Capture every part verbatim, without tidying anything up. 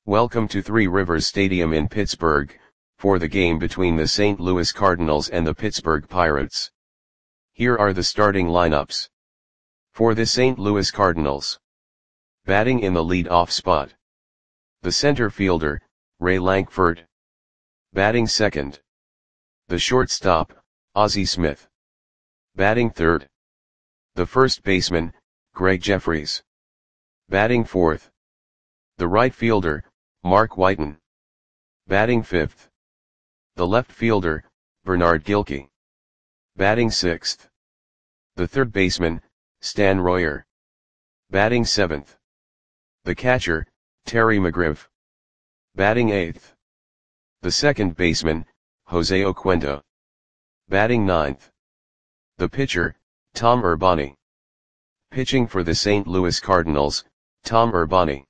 Welcome to Three Rivers Stadium in Pittsburgh, for the game between the Saint Louis Cardinals and the Pittsburgh Pirates. Here are the starting lineups. For the Saint Louis Cardinals. Batting in the lead-off spot. The center fielder, Ray Lankford. Batting second. The shortstop, Ozzie Smith. Batting third. The first baseman, Gregg Jefferies. Batting fourth. The right fielder, Mark Whiten. Batting fifth. The left fielder, Bernard Gilkey. Batting sixth. The third baseman, Stan Royer. Batting seventh. The catcher, Terry McGriff. Batting eighth. The second baseman, Jose Oquendo. Batting ninth. The pitcher, Tom Urbani. Pitching for the Saint Louis Cardinals, Tom Urbani.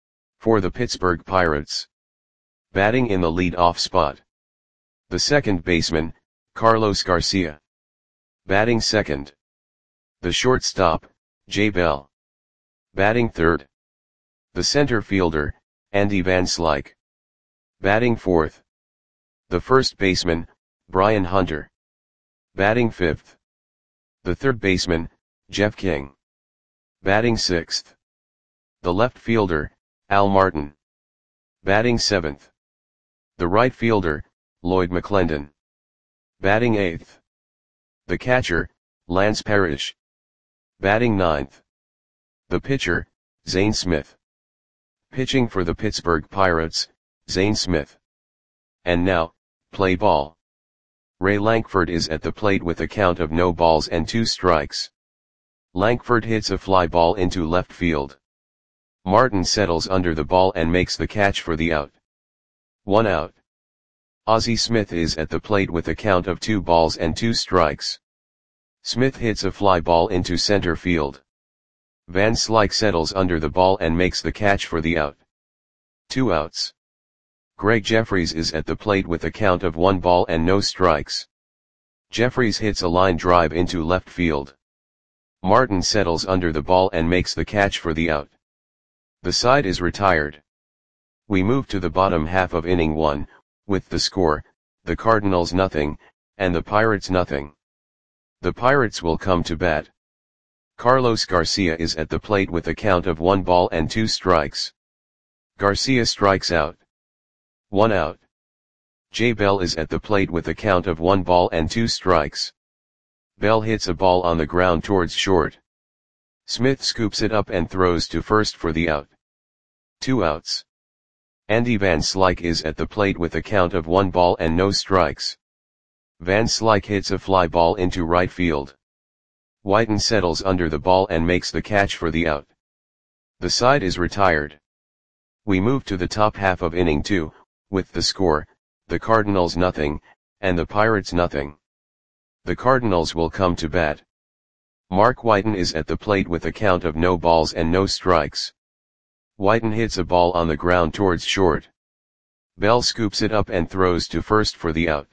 For the Pittsburgh Pirates. Batting in the lead-off spot. The second baseman, Carlos Garcia. Batting second. The shortstop, Jay Bell. Batting third. The center fielder, Andy Van Slyke. Batting fourth. The first baseman, Brian Hunter. Batting fifth. The third baseman, Jeff King. Batting sixth. The left fielder, Al Martin. Batting seventh. The right fielder, Lloyd McClendon. Batting eighth. The catcher, Lance Parrish. Batting ninth. The pitcher, Zane Smith. Pitching for the Pittsburgh Pirates, Zane Smith. And now, play ball. Ray Lankford is at the plate with a count of no balls and two strikes. Lankford hits a fly ball into left field. Martin settles under the ball and makes the catch for the out. One out. Ozzie Smith is at the plate with a count of two balls and two strikes. Smith hits a fly ball into center field. Van Slyke settles under the ball and makes the catch for the out. Two outs. Gregg Jefferies is at the plate with a count of one ball and no strikes. Jefferies hits a line drive into left field. Martin settles under the ball and makes the catch for the out. The side is retired. We move to the bottom half of inning one, with the score, the Cardinals nothing, and the Pirates nothing. The Pirates will come to bat. Carlos Garcia is at the plate with a count of one ball and two strikes. Garcia strikes out. One out. Jay Bell is at the plate with a count of one ball and two strikes. Bell hits a ball on the ground towards short. Smith scoops it up and throws to first for the out. Two outs. Andy Van Slyke is at the plate with a count of one ball and no strikes. Van Slyke hits a fly ball into right field. Whiten settles under the ball and makes the catch for the out. The side is retired. We move to the top half of inning two, with the score, the Cardinals nothing, and the Pirates nothing. The Cardinals will come to bat. Mark Whiten is at the plate with a count of no balls and no strikes. Whiten hits a ball on the ground towards short. Bell scoops it up and throws to first for the out.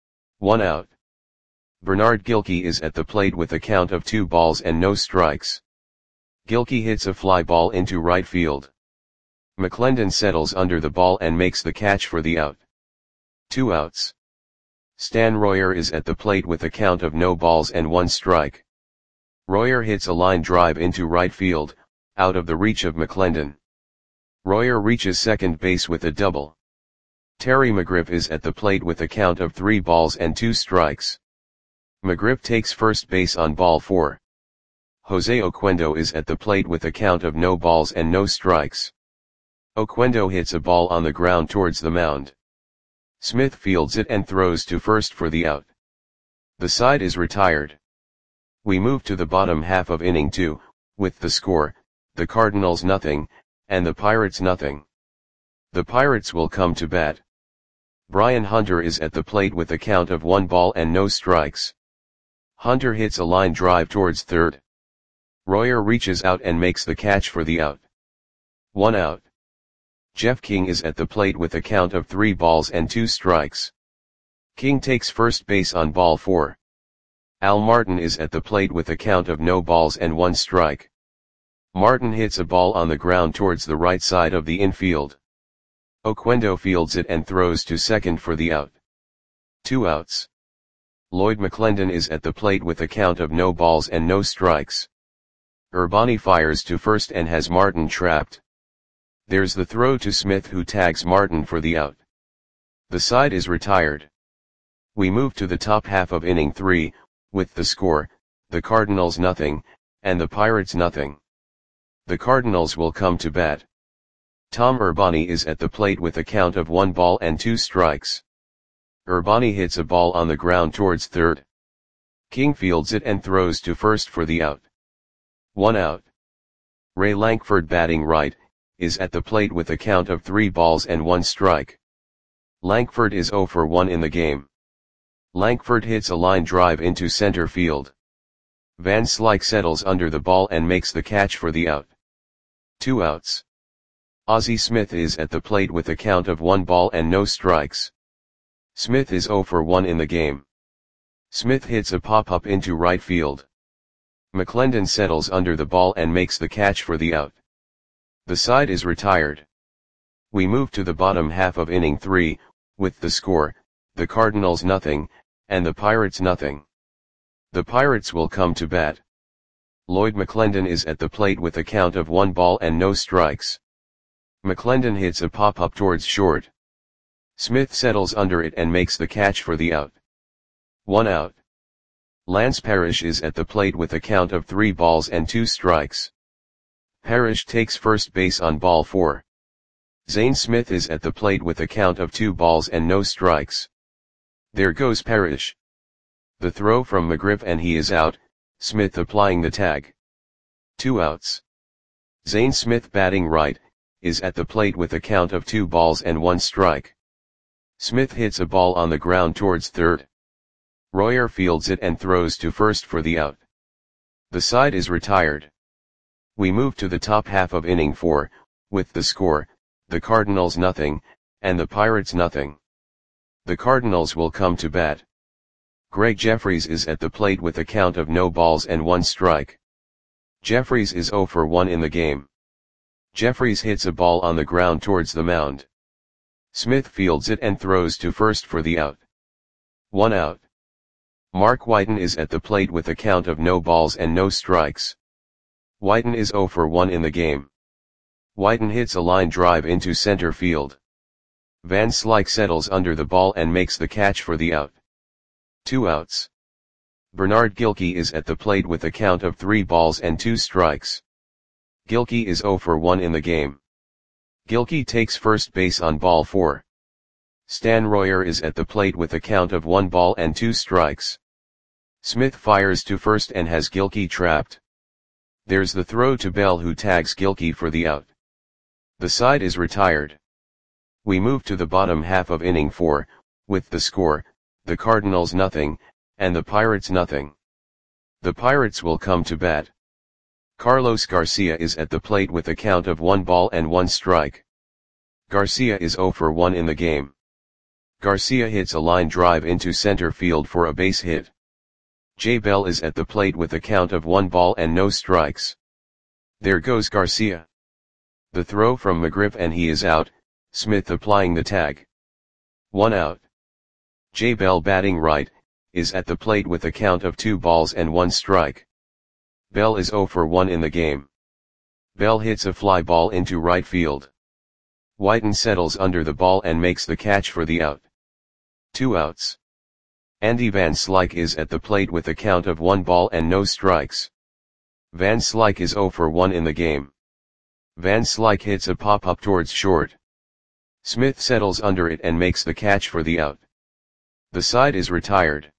One out. Bernard Gilkey is at the plate with a count of two balls and no strikes. Gilkey hits a fly ball into right field. McClendon settles under the ball and makes the catch for the out. Two outs. Stan Royer is at the plate with a count of no balls and one strike. Royer hits a line drive into right field, out of the reach of McClendon. Royer reaches second base with a double. Terry McGriff is at the plate with a count of three balls and two strikes. McGriff takes first base on ball four. Jose Oquendo is at the plate with a count of no balls and no strikes. Oquendo hits a ball on the ground towards the mound. Smith fields it and throws to first for the out. The side is retired. We move to the bottom half of inning two, with the score, the Cardinals nothing, and the Pirates nothing. The Pirates will come to bat. Brian Hunter is at the plate with a count of one ball and no strikes. Hunter hits a line drive towards third. Royer reaches out and makes the catch for the out. One out. Jeff King is at the plate with a count of three balls and two strikes. King takes first base on ball four. Al Martin is at the plate with a count of no balls and one strike. Martin hits a ball on the ground towards the right side of the infield. Oquendo fields it and throws to second for the out. Two outs. Lloyd McClendon is at the plate with a count of no balls and no strikes. Urbani fires to first and has Martin trapped. There's the throw to Smith, who tags Martin for the out. The side is retired. We move to the top half of inning three, with the score, the Cardinals nothing, and the Pirates nothing. The Cardinals will come to bat. Tom Urbani is at the plate with a count of one ball and two strikes. Urbani hits a ball on the ground towards third. King fields it and throws to first for the out. One out. Ray Lankford, batting right, is at the plate with a count of three balls and one strike. Lankford is oh for one in the game. Lankford hits a line drive into center field. Van Slyke settles under the ball and makes the catch for the out. Two outs. Ozzie Smith is at the plate with a count of one ball and no strikes. Smith is oh for one in the game. Smith hits a pop-up into right field. McClendon settles under the ball and makes the catch for the out. The side is retired. We move to the bottom half of inning three, with the score, the Cardinals nothing, and the Pirates nothing. The Pirates will come to bat. Lloyd McClendon is at the plate with a count of one ball and no strikes. McClendon hits a pop-up towards short. Smith settles under it and makes the catch for the out. One out. Lance Parrish is at the plate with a count of three balls and two strikes. Parrish takes first base on ball four. Zane Smith is at the plate with a count of two balls and no strikes. There goes Parrish. The throw from McGriff and he is out, Smith applying the tag. Two outs. Zane Smith, batting right, is at the plate with a count of two balls and one strike. Smith hits a ball on the ground towards third. Royer fields it and throws to first for the out. The side is retired. We move to the top half of inning four, with the score, the Cardinals nothing, and the Pirates nothing. The Cardinals will come to bat. Greg Jeffries is at the plate with a count of no balls and one strike. Jeffries is oh for one in the game. Jeffries hits a ball on the ground towards the mound. Smith fields it and throws to first for the out. One out. Mark Whiten is at the plate with a count of no balls and no strikes. Whiten is oh for one in the game. Whiten hits a line drive into center field. Van Slyke settles under the ball and makes the catch for the out. Two outs. Bernard Gilkey is at the plate with a count of three balls and two strikes. Gilkey is oh for one in the game. Gilkey takes first base on ball four. Stan Royer is at the plate with a count of one ball and two strikes. Smith fires to first and has Gilkey trapped. There's the throw to Bell, who tags Gilkey for the out. The side is retired. We move to the bottom half of inning four, with the score, the Cardinals nothing, and the Pirates nothing. The Pirates will come to bat. Carlos Garcia is at the plate with a count of one ball and one strike. Garcia is oh for one in the game. Garcia hits a line drive into center field for a base hit. Jay Bell is at the plate with a count of one ball and no strikes. There goes Garcia. The throw from McGriff and he is out, Smith applying the tag. One out. Jay Bell, batting right, is at the plate with a count of two balls and one strike. Bell is oh for one in the game. Bell hits a fly ball into right field. Whiten settles under the ball and makes the catch for the out. Two outs. Andy Van Slyke is at the plate with a count of one ball and no strikes. Van Slyke is oh for one in the game. Van Slyke hits a pop-up towards short. Smith settles under it and makes the catch for the out. The side is retired.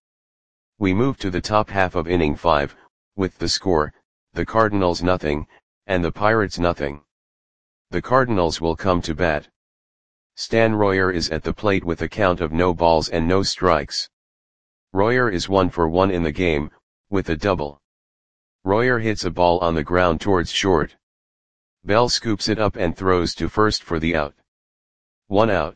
We move to the top half of inning five, with the score, the Cardinals nothing, and the Pirates nothing. The Cardinals will come to bat. Stan Royer is at the plate with a count of no balls and no strikes. Royer is one for one in the game, with a double. Royer hits a ball on the ground towards short. Bell scoops it up and throws to first for the out. One out.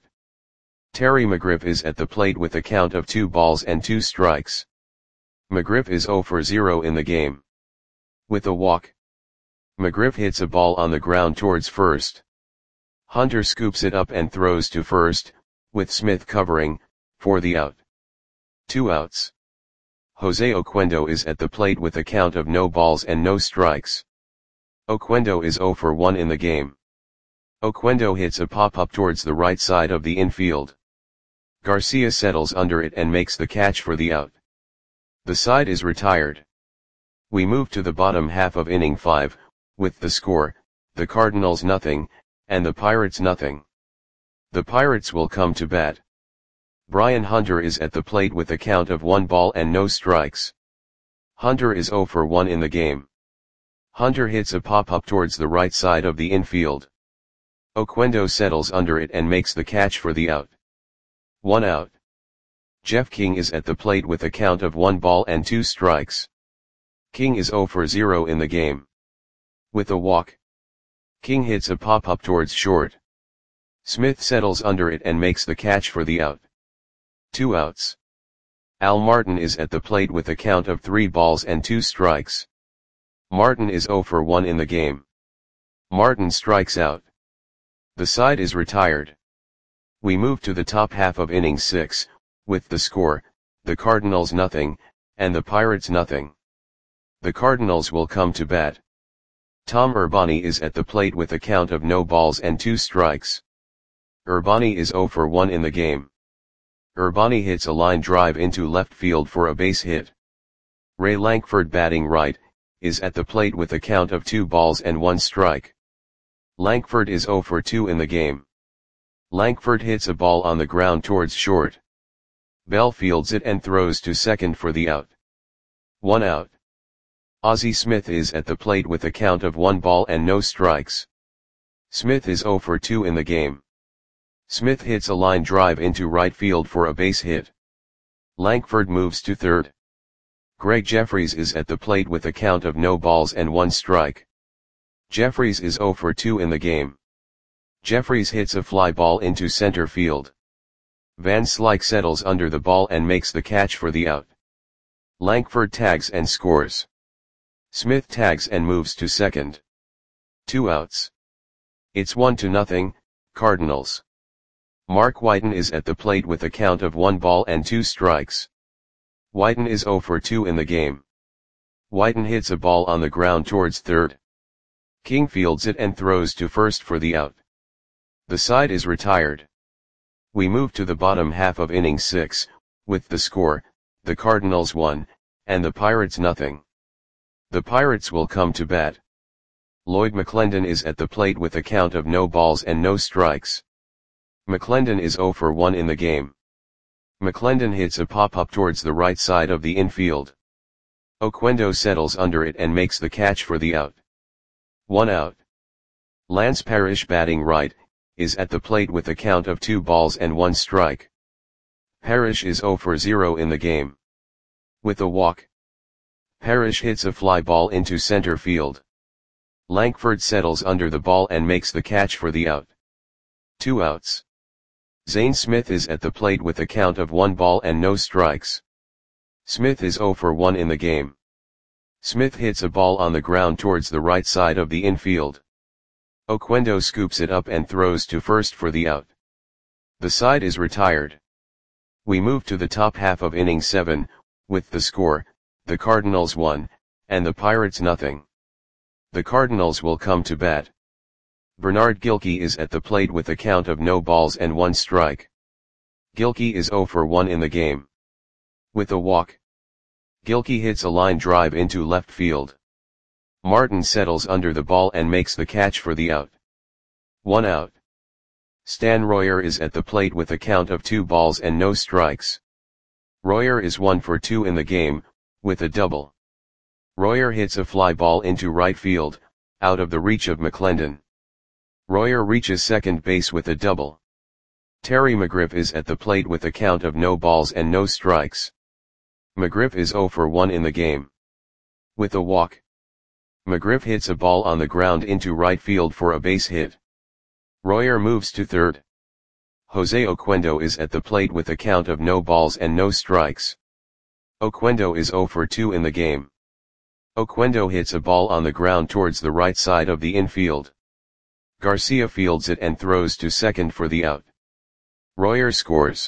Terry McGriff is at the plate with a count of two balls and two strikes. McGriff is oh for zero in the game. With a walk. McGriff hits a ball on the ground towards first. Hunter scoops it up and throws to first, with Smith covering, for the out. Two outs. Jose Oquendo is at the plate with a count of no balls and no strikes. Oquendo is oh for one in the game. Oquendo hits a pop-up towards the right side of the infield. Garcia settles under it and makes the catch for the out. The side is retired. We move to the bottom half of inning five, with the score, the Cardinals nothing, and the Pirates nothing. The Pirates will come to bat. Brian Hunter is at the plate with a count of one ball and no strikes. Hunter is oh for one in the game. Hunter hits a pop-up towards the right side of the infield. Oquendo settles under it and makes the catch for the out. One out. Jeff King is at the plate with a count of one ball and two strikes. King is oh for zero in the game. With a walk. King hits a pop-up towards short. Smith settles under it and makes the catch for the out. Two outs. Al Martin is at the plate with a count of three balls and two strikes. Martin is oh for one in the game. Martin strikes out. The side is retired. We move to the top half of inning six, with the score, the Cardinals nothing, and the Pirates nothing. The Cardinals will come to bat. Tom Urbani is at the plate with a count of no balls and two strikes. Urbani is oh for one in the game. Urbani hits a line drive into left field for a base hit. Ray Lankford, batting right, is at the plate with a count of two balls and one strike. Lankford is oh for two in the game. Lankford hits a ball on the ground towards short. Bell fields it and throws to second for the out. One out. Ozzie Smith is at the plate with a count of one ball and no strikes. Smith is oh for two in the game. Smith hits a line drive into right field for a base hit. Lankford moves to third. Greg Jeffries is at the plate with a count of no balls and one strike. Jeffries is oh for two in the game. Jeffries hits a fly ball into center field. Van Slyke settles under the ball and makes the catch for the out. Lankford tags and scores. Smith tags and moves to second. Two outs. It's one to nothing, Cardinals. Mark Whiten is at the plate with a count of one ball and two strikes. Whiten is oh for two in the game. Whiten hits a ball on the ground towards third. King fields it and throws to first for the out. The side is retired. We move to the bottom half of inning six, with the score, the Cardinals one, and the Pirates nothing. The Pirates will come to bat. Lloyd McClendon is at the plate with a count of no balls and no strikes. McClendon is oh for one in the game. McClendon hits a pop-up towards the right side of the infield. Oquendo settles under it and makes the catch for the out. One out. Lance Parrish, batting right, is at the plate with a count of two balls and one strike. Parrish is oh for zero in the game. With a walk. Parrish hits a fly ball into center field. Lankford settles under the ball and makes the catch for the out. Two outs. Zane Smith is at the plate with a count of one ball and no strikes. Smith is oh for one in the game. Smith hits a ball on the ground towards the right side of the infield. Oquendo scoops it up and throws to first for the out. The side is retired. We move to the top half of inning seven, with the score, the Cardinals one, and the Pirates nothing. The Cardinals will come to bat. Bernard Gilkey is at the plate with a count of no balls and one strike. Gilkey is oh for one in the game. With a walk. Gilkey hits a line drive into left field. Martin settles under the ball and makes the catch for the out. One out. Stan Royer is at the plate with a count of two balls and no strikes. Royer is one for two in the game, with a double. Royer hits a fly ball into right field, out of the reach of McClendon. Royer reaches second base with a double. Terry McGriff is at the plate with a count of no balls and no strikes. McGriff is oh for one in the game. With a walk. McGriff hits a ball on the ground into right field for a base hit. Royer moves to third. Jose Oquendo is at the plate with a count of no balls and no strikes. Oquendo is oh for two in the game. Oquendo hits a ball on the ground towards the right side of the infield. Garcia fields it and throws to second for the out. Royer scores.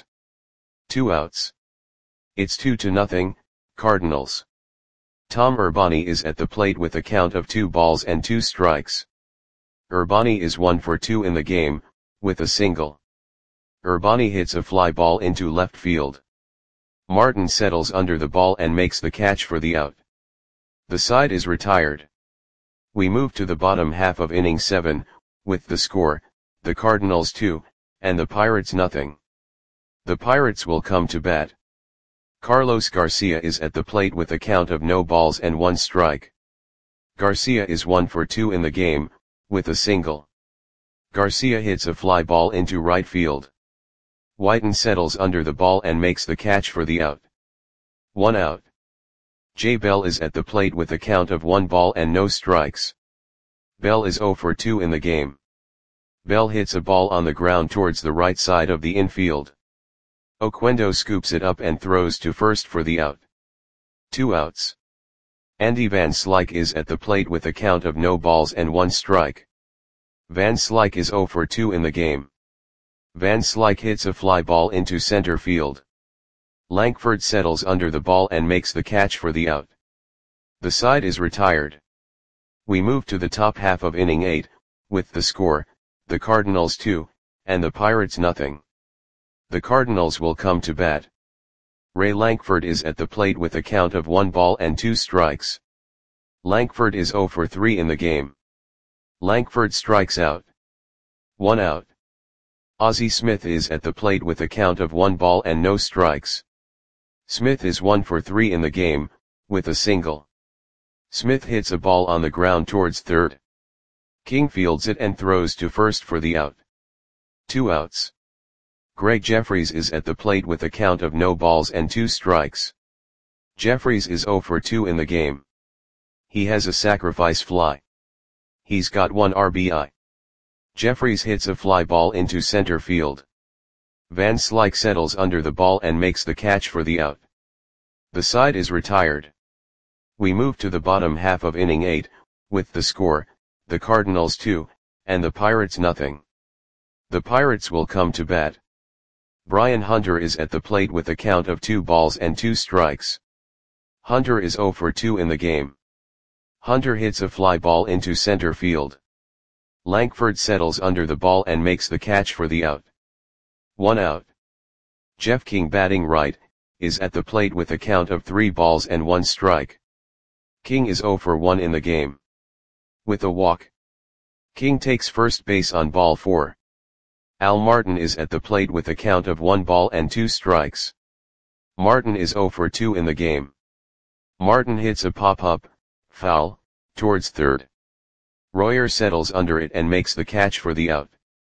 Two outs. It's two to nothing, Cardinals. Tom Urbani is at the plate with a count of two balls and two strikes. Urbani is one for two in the game, with a single. Urbani hits a fly ball into left field. Martin settles under the ball and makes the catch for the out. The side is retired. We move to the bottom half of inning seven, with the score, the Cardinals two, and the Pirates nothing. The Pirates will come to bat. Carlos Garcia is at the plate with a count of no balls and one strike. Garcia is one for two in the game, with a single. Garcia hits a fly ball into right field. Whiten settles under the ball and makes the catch for the out. One out. Jay Bell is at the plate with a count of one ball and no strikes. Bell is zero for two in the game. Bell hits a ball on the ground towards the right side of the infield. Oquendo scoops it up and throws to first for the out. Two outs. Andy Van Slyke is at the plate with a count of no balls and one strike. Van Slyke is zero for two in the game. Van Slyke hits a fly ball into center field. Lankford settles under the ball and makes the catch for the out. The side is retired. We move to the top half of inning eight, with the score, the Cardinals two, and the Pirates nothing. The Cardinals will come to bat. Ray Lankford is at the plate with a count of one ball and two strikes. Lankford is zero for three in the game. Lankford strikes out. One out. Ozzie Smith is at the plate with a count of one ball and no strikes. Smith is one for three in the game, with a single. Smith hits a ball on the ground towards third. King fields it and throws to first for the out. Two outs. Greg Jeffries is at the plate with a count of no balls and two strikes. Jeffries is zero for two in the game. He has a sacrifice fly. He's got one R B I. Jeffries hits a fly ball into center field. Van Slyke settles under the ball and makes the catch for the out. The side is retired. We move to the bottom half of inning eight, with the score, the Cardinals two, and the Pirates nothing. The Pirates will come to bat. Brian Hunter is at the plate with a count of two balls and two strikes. Hunter is zero for two in the game. Hunter hits a fly ball into center field. Lankford settles under the ball and makes the catch for the out. One out. Jeff King, batting right, is at the plate with a count of three balls and one strike. King is zero for one in the game. With a walk. King takes first base on ball four. Al Martin is at the plate with a count of one ball and two strikes. Martin is zero for two in the game. Martin hits a pop-up, foul, towards third. Royer settles under it and makes the catch for the out.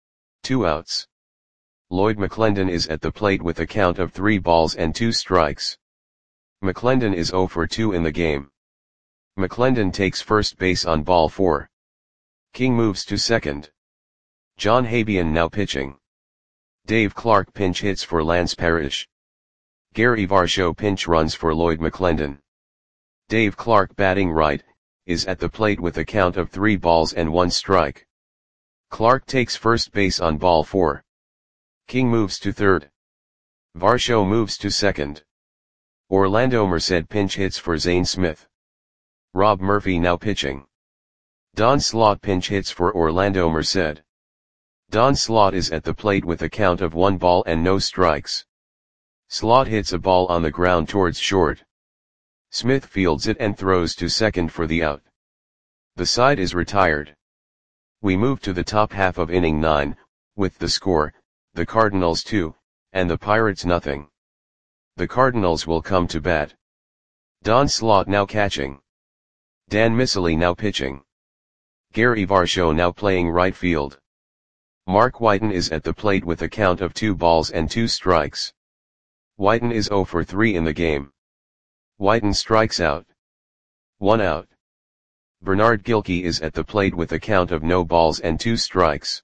Two outs. Lloyd McClendon is at the plate with a count of three balls and two strikes. McClendon is zero for two in the game. McClendon takes first base on ball four. King moves to second. John Habian now pitching. Dave Clark pinch hits for Lance Parrish. Gary Varsho pinch runs for Lloyd McClendon. Dave Clark, batting right, is at the plate with a count of three balls and one strike. Clark takes first base on ball four. King moves to third. Varsho moves to second. Orlando Merced pinch hits for Zane Smith. Rob Murphy now pitching. Don Slaught pinch hits for Orlando Merced. Don Slaught is at the plate with a count of one ball and no strikes. Slaught hits a ball on the ground towards short. Smith fields it and throws to second for the out. The side is retired. We move to the top half of inning nine, with the score, the Cardinals two, and the Pirates nothing. The Cardinals will come to bat. Don Slaught now catching. Dan Miceli now pitching. Gary Varsho now playing right field. Mark Whiten is at the plate with a count of two balls and two strikes. Whiten is zero for three in the game. Whiten strikes out. One out. Bernard Gilkey is at the plate with a count of no balls and two strikes.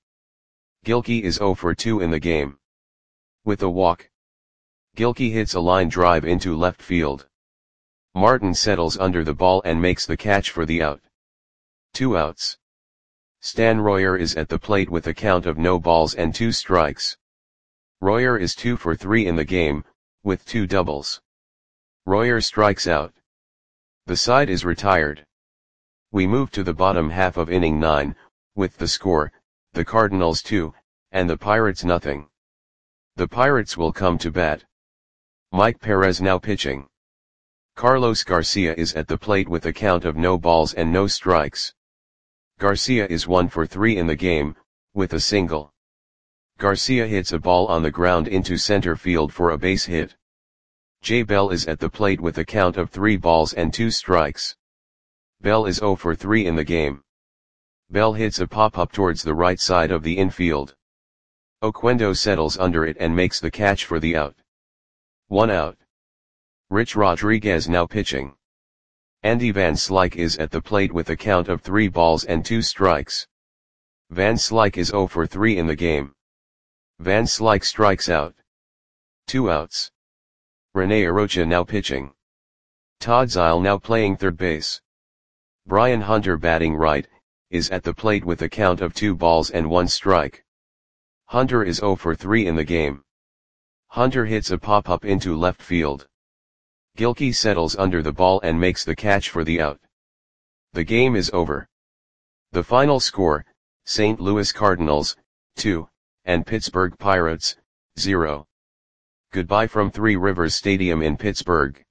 Gilkey is zero for two in the game. With a walk. Gilkey hits a line drive into left field. Martin settles under the ball and makes the catch for the out. Two outs. Stan Royer is at the plate with a count of no balls and two strikes. Royer is two for three in the game, with two doubles. Royer strikes out. The side is retired. We move to the bottom half of inning nine, with the score, the Cardinals two, and the Pirates nothing. The Pirates will come to bat. Mike Perez now pitching. Carlos Garcia is at the plate with a count of no balls and no strikes. Garcia is one for three in the game, with a single. Garcia hits a ball on the ground into center field for a base hit. Jay Bell is at the plate with a count of three balls and two strikes. Bell is zero for three in the game. Bell hits a pop-up towards the right side of the infield. Oquendo settles under it and makes the catch for the out. One out. Rich Rodriguez now pitching. Andy Van Slyke is at the plate with a count of three balls and two strikes. Van Slyke is zero for three in the game. Van Slyke strikes out. Two outs. Rene Arocha now pitching. Todd Zeile now playing third base. Brian Hunter batting right, is at the plate with a count of two balls and one strike. Hunter is zero for three in the game. Hunter hits a pop-up into left field. Gilkey settles under the ball and makes the catch for the out. The game is over. The final score, Saint Louis Cardinals, two, and Pittsburgh Pirates, zero. Goodbye from Three Rivers Stadium in Pittsburgh.